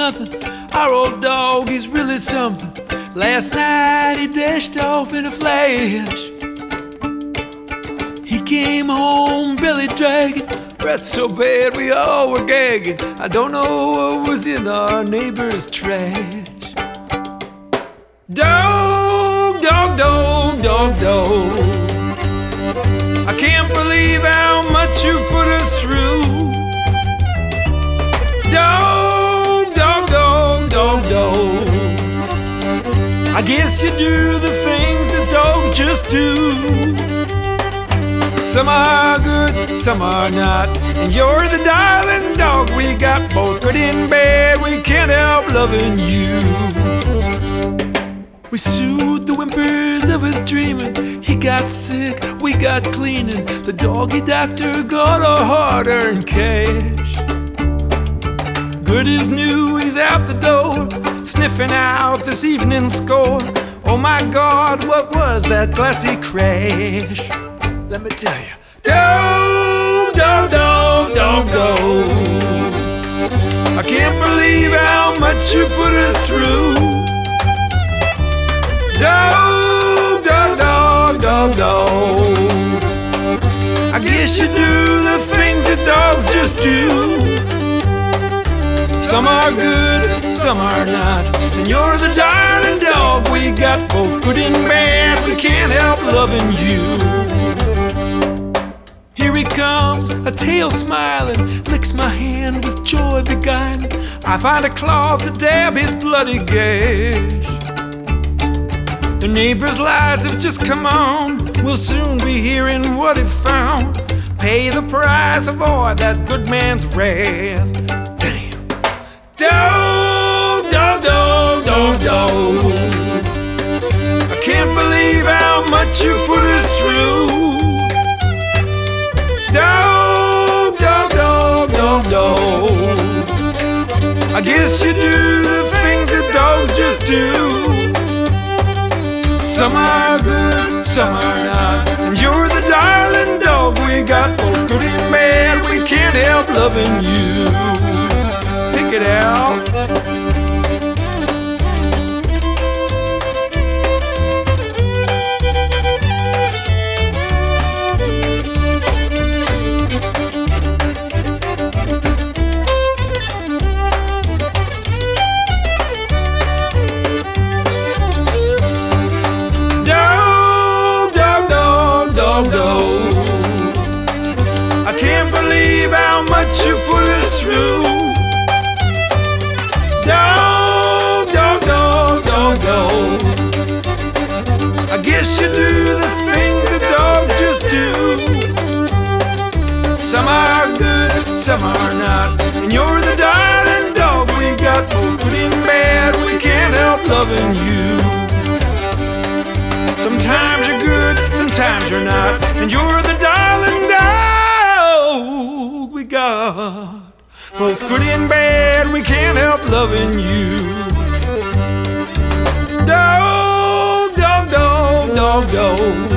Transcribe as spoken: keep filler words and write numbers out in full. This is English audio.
nothing. Our old dog, he's really something. Last night he dashed off in a flash. He came home belly dragging, breath so bad we all were gagging. I don't know what was in our neighbor's trash. Dog, dog, dog, dog, dog, I can't believe how much you put us through. Dog, dog, dog, dog, dog, I guess you do the things that dogs just do. Some are good, some are not, and you're the darling dog we got. Both good and bad, we can't help loving you. We soothed the whimpers of his dreaming. He got sick, we got cleaning. The doggy doctor got a hard-earned cash. Good as new, he's out the door, sniffing out this evening's score. Oh my God, what was that classy crash? Let me tell you. Dog, dog, dog, dog, dog, I can't believe how much you put us through. Dog, dog, dog, dog, dog, I guess you do the things that dogs just do. Some are good, some are not, and you're the darling dog we got. Both good and bad, we can't help loving you. Here he comes, a tail smiling, licks my hand with joy beguiling. I find a cloth to dab his bloody gash. The neighbor's lights have just come on, we'll soon be hearing what he found. Pay the price, avoid that good man's wrath. Damn. Dog, dog, dog, dog, dog, I can't believe how much you put us through. Dog, dog, dog, dog, dog, I guess you do the things that dogs just do. Some are good, some are not, and you're the darling dog we got. Both good and bad, we can't help loving you. Pick it out. Dog, I can't believe how much you put us through. Dog, dog, dog, dog, dog, I guess you do the things that dogs just do. Some are good, some are not, and you're the darling dog we got. Both good and bad, we can't help loving you. Sometimes you're good, sometimes you're not, and you're the darling dog we got. Both good and bad, we can't help loving you. Dog, dog, dog, dog, dog,